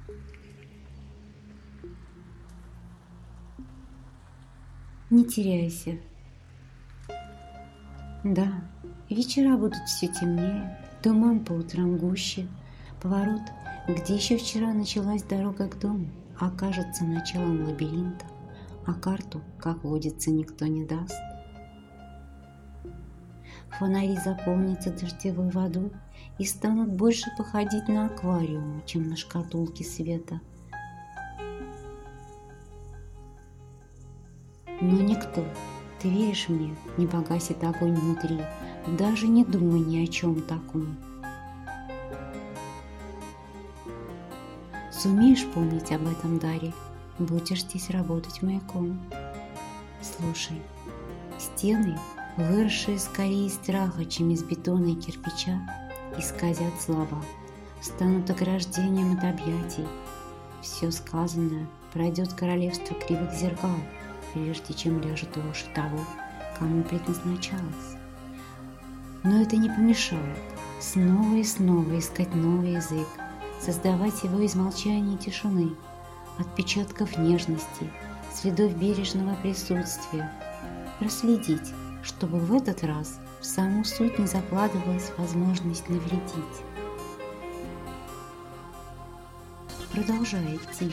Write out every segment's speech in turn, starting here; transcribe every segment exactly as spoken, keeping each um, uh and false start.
Не теряйся. Да, вечера будут все темнее, туман по утрам гуще, поворот, где еще вчера началась дорога к дому, окажется началом лабиринта, а карту, как водится, никто не даст. Фонари заполнятся дождевой водой и станут больше походить на аквариумы, чем на шкатулки света. Но никто, ты веришь мне, не погасит огонь внутри, даже не думай ни о чем таком. Сумеешь помнить об этом даре, будешь здесь работать маяком. Слушай, стены, выросшие скорее из страха, чем из бетона и кирпича, исказят слова, станут ограждением от объятий. Все сказанное пройдет королевство кривых зеркал, прежде чем ляжет ложь того, кому предназначалось. Но это не помешает снова и снова искать новый язык, создавать его из молчания и тишины, отпечатков нежности, следов бережного присутствия, проследить, чтобы в этот раз в саму суть не закладывалась возможность навредить. Продолжай идти.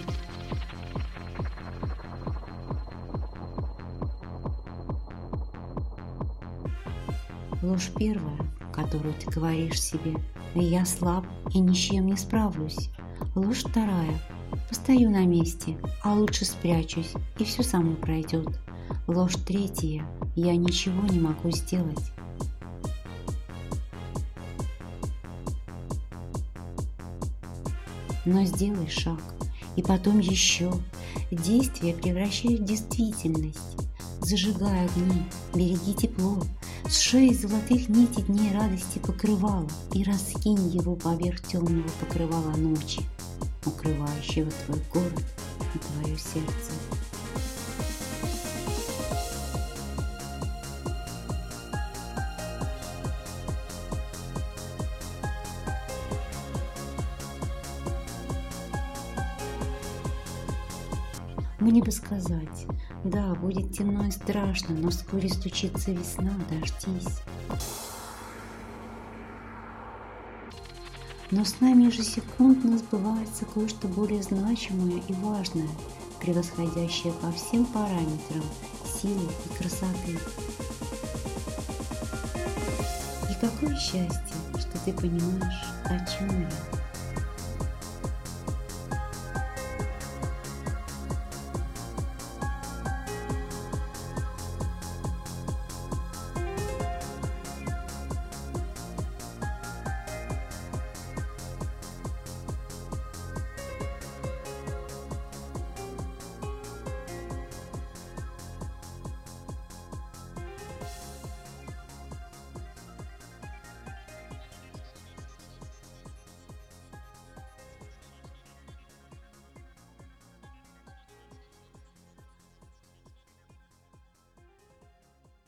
Ложь первая, которую ты говоришь себе: «Я слаб и ни с чем не справлюсь». Ложь вторая: «Постою на месте, а лучше спрячусь, и все само пройдет». Ложь третья: «Я ничего не могу сделать». Но сделай шаг, и потом еще. Действие превращай в действительность. Зажигай огни, береги тепло, сшей из золотых нитей дней радости покрывало и раскинь его поверх темного покрывала ночи, укрывающего твой город и твое сердце. Мне бы сказать: да, будет темно и страшно, но вскоре стучится весна, дождись. Но с нами ежесекундно сбывается кое-что более значимое и важное, превосходящее по всем параметрам силы и красоты. И какое счастье, что ты понимаешь, о чем я.